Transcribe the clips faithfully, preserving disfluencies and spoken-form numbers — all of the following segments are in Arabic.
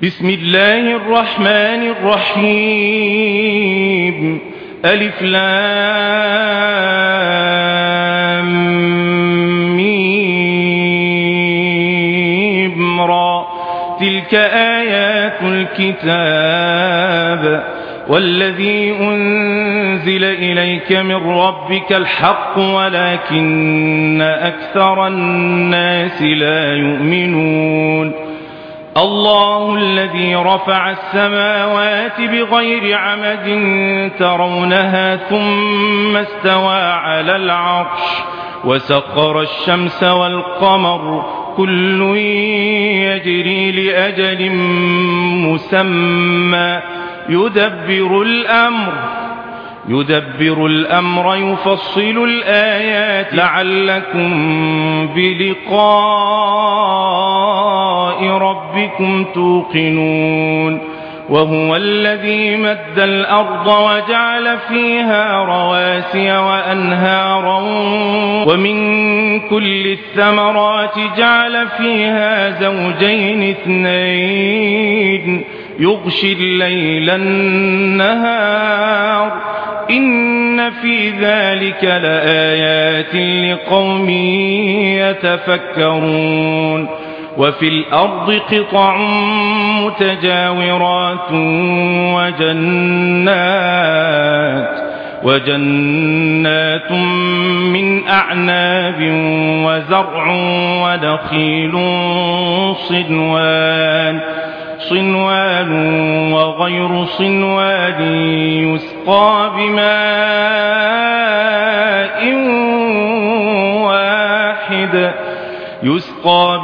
بسم الله الرحمن الرحيم ألف لام ميم را تلك آيات الكتاب والذي أنزل إليك من ربك الحق ولكن أكثر الناس لا يؤمنون الله الذي رفع السماوات بغير عمد ترونها ثم استوى على العرش وسخر الشمس والقمر كل يجري لأجل مسمى يدبر الأمر يدبر الأمر يفصل الآيات لعلكم بلقاء ربكم توقنون وهو الذي مد الأرض وجعل فيها رواسي وأنهارا ومن كل الثمرات جعل فيها زوجين اثنين يغشي الليل النهار إن في ذلك لآيات لقوم يتفكرون وفي الأرض قطع متجاورات وجنات وجنات من أعناب وزرع ونخيل صنوان صنوان وغير صنوان يسقى بماء واحد يسقى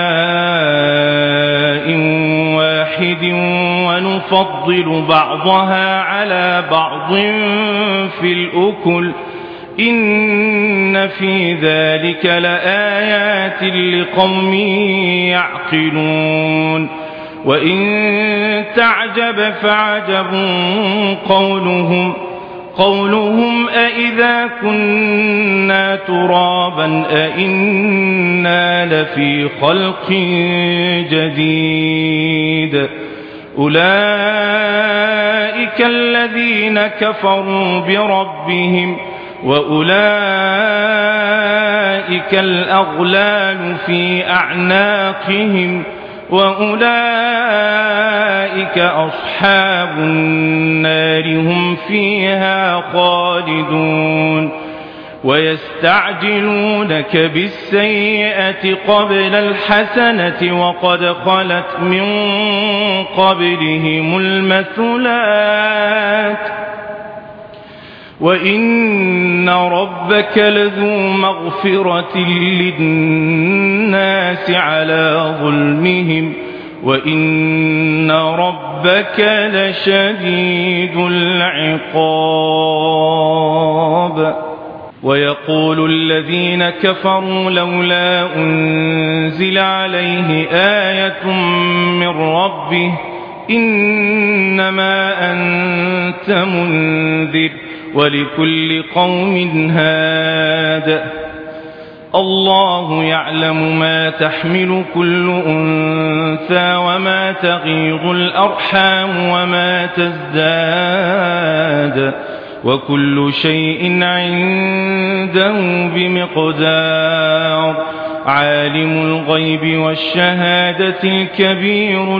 بماء واحد ونفضل بعضها على بعض في الأكل إن في ذلك لآيات لقوم يعقلون وإن تعجب فعجب قولهم قولهم أإذا كنا ترابا أإنا لفي خلق جديد أولئك الذين كفروا بربهم وأولئك الأغلال في أعناقهم وأولئك أصحاب النار هم فيها خالدون ويستعجلونك بالسيئة قبل الحسنة وقد خلت من قبلهم المثلات وإن ربك لذو مغفرة للناس على ظلمهم وإن ربك لشديد العقاب ويقول الذين كفروا لولا أنزل عليه آية من ربه إنما أنت منذر ولكل قوم هاد الله يعلم ما تحمل كل أنثى وما تغيض الأرحام وما تزداد وكل شيء عنده بمقدار عالم الغيب والشهادة الكبير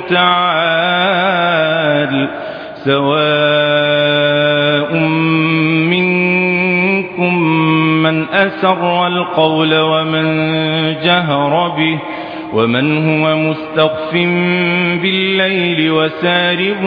المتعال سواء منكم من أسر القول ومن جهر به ومن هو مستخف بالليل وسارب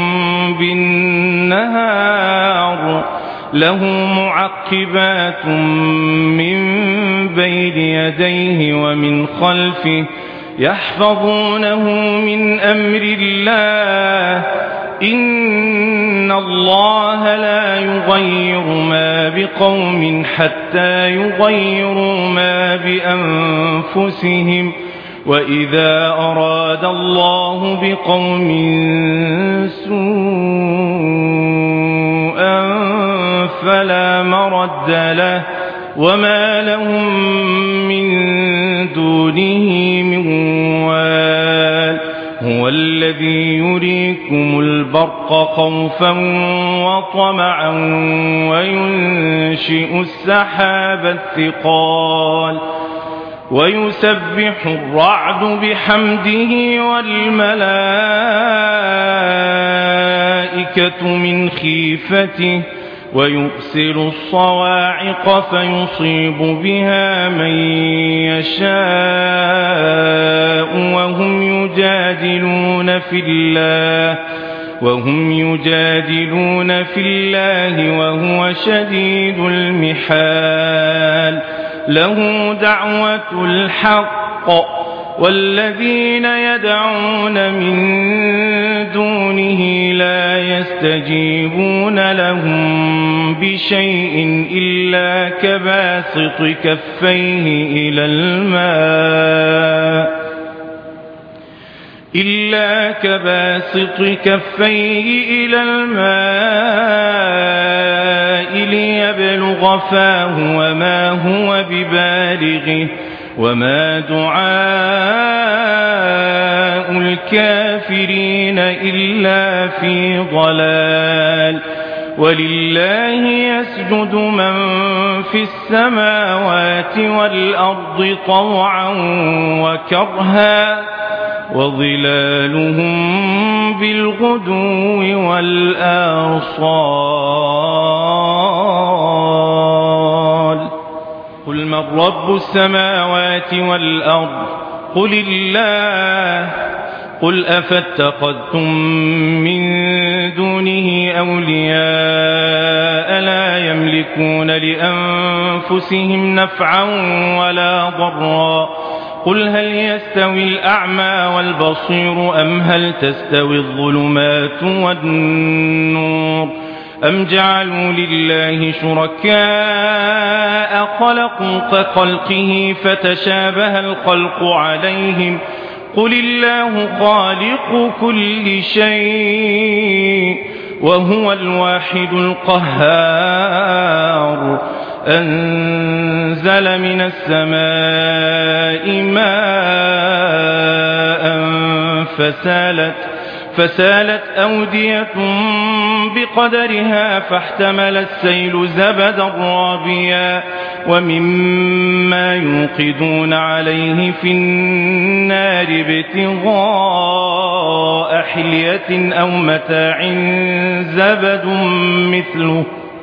بالنهار له معقبات من بين يديه ومن خلفه يحفظونه من أمر الله إن الله لا يغير ما بقوم حتى يغيروا ما بأنفسهم وإذا أراد الله بقوم سوءا فلا مرد له وما لهم من دونه من وال هو الذي يريكم البرق خوفا وطمعا وينشئ السحاب الثقال ويسبح الرعد بحمده والملائكة من خيفته ويرسل الصواعق فيصيب بها من يشاء وهم يجادلون في الله وهم يجادلون في الله وهو شديد المحال له دعوة الحق والذين يدعون من دونه لا يستجيبون لهم بشيء إلا كباسط كفيه إلى الماء إلا كباسط كفيه إلى الماء ليبلغ فاه وما هو ببالغه وما دعاء الكافرين إلا في ضلال ولله يسجد من في السماوات والأرض طوعا وكرها وظلالهم بالغدو والآصال قل من رب السماوات والأرض قل الله قل أفاتخذتم من دونه أولياء لا يملكون لأنفسهم نفعا ولا ضرا قل هل يستوي الأعمى والبصير أم هل تستوي الظلمات والنور أم جعلوا لله شركاء خلقوا كخلقه فتشابه الخلق عليهم قل الله خالق كل شيء وهو الواحد القهار أنزل من السماء ماء فسالت فسالت أودية بقدرها فاحتمل السيل زبدا رابيا ومما يوقدون عليه في النار ابتغاء حلية أو متاع زبد مثله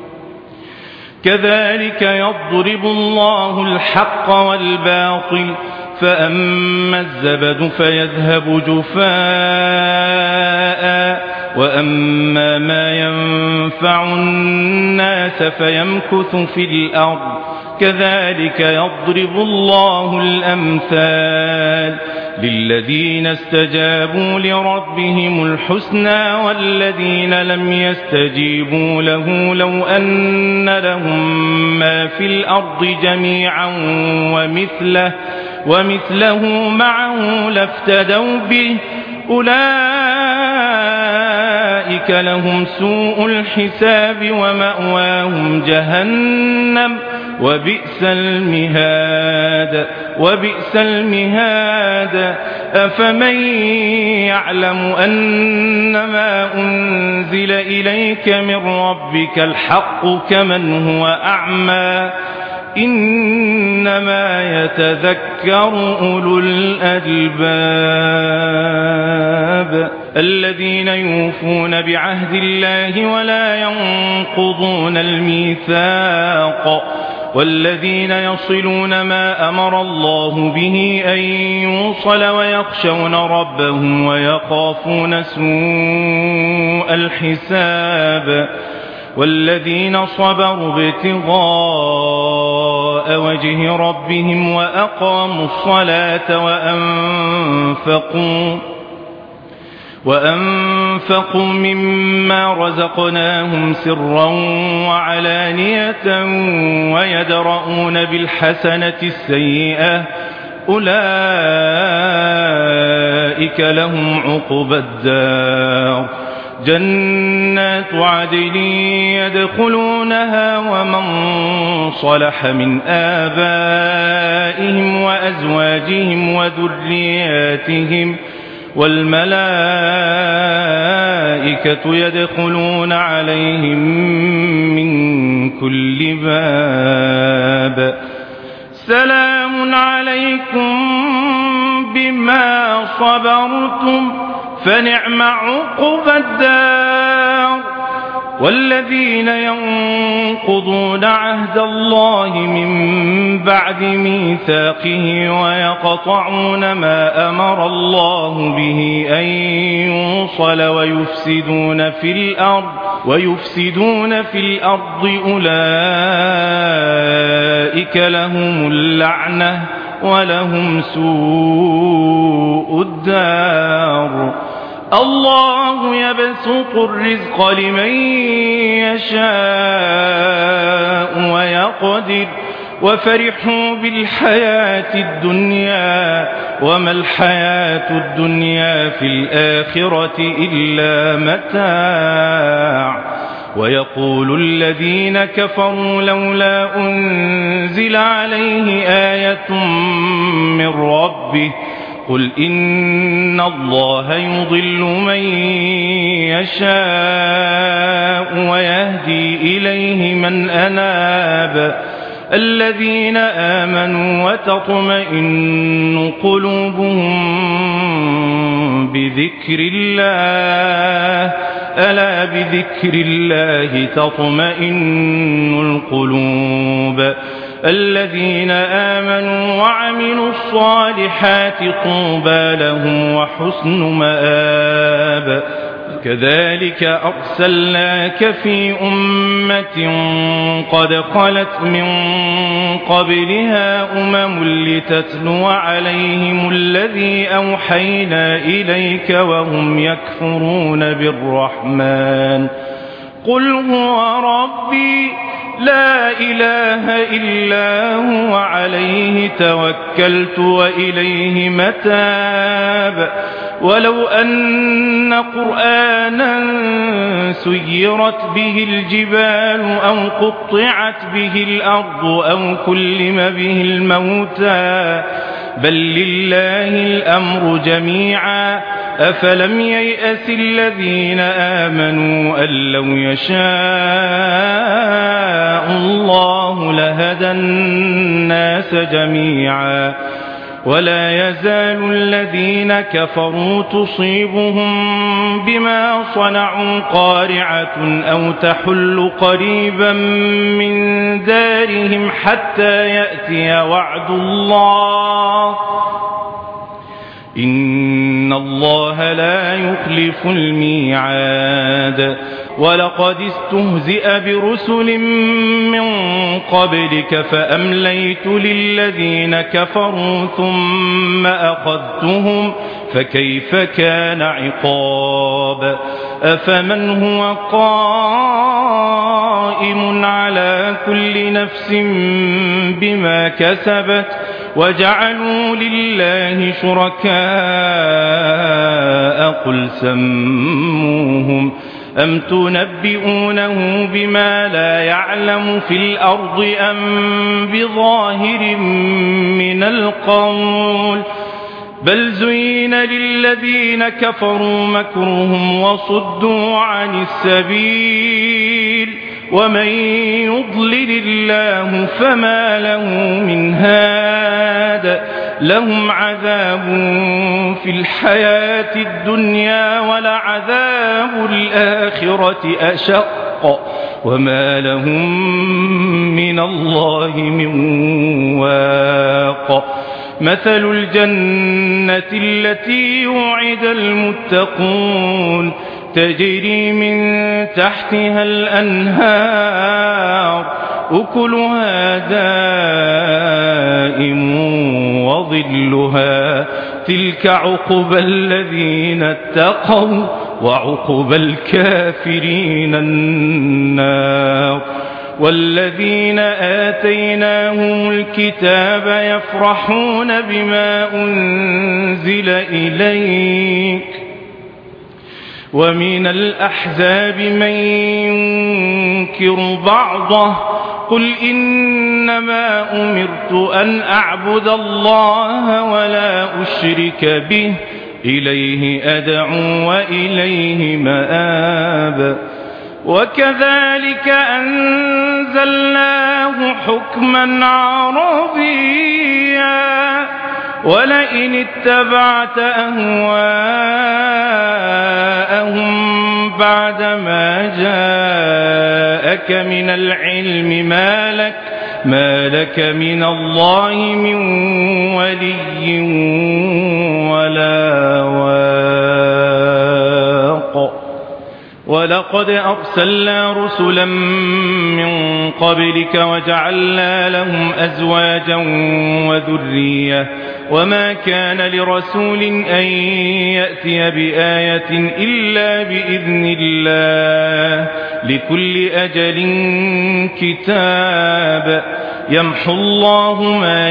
كذلك يضرب الله الحق والباطل فأما الزبد فيذهب جفاء وأما ما ينفع الناس فيمكث في الأرض كذلك يضرب الله الأمثال للذين استجابوا لربهم الحسنى والذين لم يستجيبوا له لو أن لهم ما في الأرض جميعا ومثله ومثله معه لافتدوا به أولئك لهم سوء الحساب ومأواهم جهنم وبئس المهاد وبئس المهاد أفمن يعلم أنما أنزل إليك من ربك الحق كمن هو أعمى إنما يتذكر أولو الألباب الذين يوفون بعهد الله ولا ينقضون الميثاق والذين يصلون ما أمر الله به أن يوصل ويخشون ربهم ويخافون سوء الحساب والذين صبروا ابتغاء وجه ربهم وأقاموا الصلاة وأنفقوا وأنفقوا مما رزقناهم سرا وعلانية ويدرؤون بالحسنة السيئة أولئك لهم عقبى الدار جنات عدن يدخلونها ومن صلح من آبائهم وأزواجهم وذرياتهم والملائكة يدخلون عليهم من كل باب سلام عليكم بما صبرتم فنعم عقبى الدار. والذين ينقضون عهد الله من بعد ميثاقه ويقطعون ما أمر الله به أن يوصل ويفسدون في الأرض ويفسدون في الأرض أولئك لهم اللعنة ولهم سوء الدار. الله يبسط الرزق لمن يشاء ويقدر وفرحوا بالحياة الدنيا وما الحياة الدنيا في الآخرة إلا متاع. ويقول الذين كفروا لولا أنزل عليه آية من ربه قل إن الله يضل من يشاء ويهدي إليه من أناب الذين آمنوا وتطمئن قلوبهم بذكر الله ألا بذكر الله تطمئن القلوب الذين آمنوا وعملوا الصالحات طوبى لهم وحسن مآب. كذلك أرسلناك في أمة قد خلت من قبلها أمم لتتلو عليهم الذي أوحينا إليك وهم يكفرون بالرحمن قل هو ربي لا إله إلا هو عليه توكلت وإليه متاب. ولو أن قرآنا سيرت به الجبال أو قطعت به الأرض أو كلم به الموتى بل لله الأمر جميعا أفلم ييأس الذين آمنوا أن لو يشاء الله لهدى الناس جميعا. ولا يزال الذين كفروا تصيبهم بما صنعوا قارعة أو تحل قريبا من دارهم حتى يأتي وعد الله إن الله لا يخلف الميعاد. ولقد استهزئ برسل من قبلك فأمليت للذين كفروا ثم أخذتهم فكيف كان عقاب. أفمن هو قائم على كل نفس بما كسبت وجعلوا لله شركاء قل سموهم أم تنبئونه بما لا يعلم في الأرض أم بظاهر من القول بل زين للذين كفروا مكرهم وصدوا عن السبيل ومن يضلل الله فما له من هاد. لهم عذاب في الحياة الدنيا ولعذاب الآخرة أشق وما لهم من الله من واق. مثل الجنة التي يوعد المتقون تجري من تحتها الأنهار أكلها دائم وظلها تلك عقبى الذين اتقوا وعقبى الكافرين النار. والذين آتيناهم الكتاب يفرحون بما أنزل إليك ومن الأحزاب من ينكر بعضه قل إنما أمرت أن أعبد الله ولا أشرك به إليه أدعو وإليه مآب وكذلك أنزلناه حكما عربيا ولئن اتبعت أهواءهم بعدما جاءك من العلم ما لك ما لك من الله من ولي ولا واق ولقد أرسلنا رسلا من قبلك وجعلنا لهم أزواجا وذرية وما كان لرسول أن يأتي بآية إلا بإذن الله لكل أجل كتاب يمحو الله ما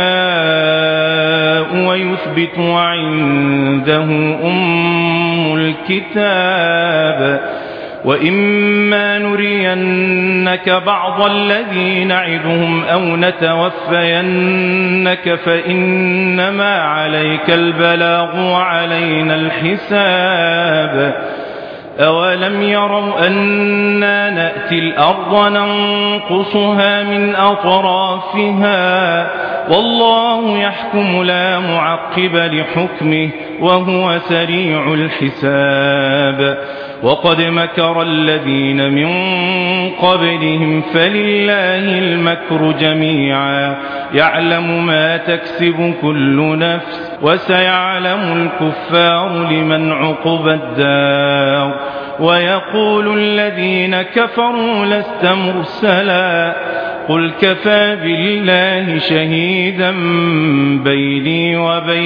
يشاء ويثبت وعنده أم الكتاب وإما نرينك بعض الذي نعدهم أو نتوفينك فإنما عليك البلاغ وعلينا الحساب أولم يروا أنا نأتي الأرض ننقصها من أطرافها والله يحكم لا معقب لحكمه وهو سريع الحساب وقد مكر الذين من قبلهم فلله المكر جميعا يعلم ما تكسب كل نفس وسيعلم الكفار لمن عقبى الدار ويقول الذين كفروا لست مرسلا قل كفى بالله شهيدا بيني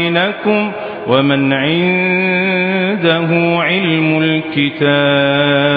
وبينكم ومن عنده علم الكتاب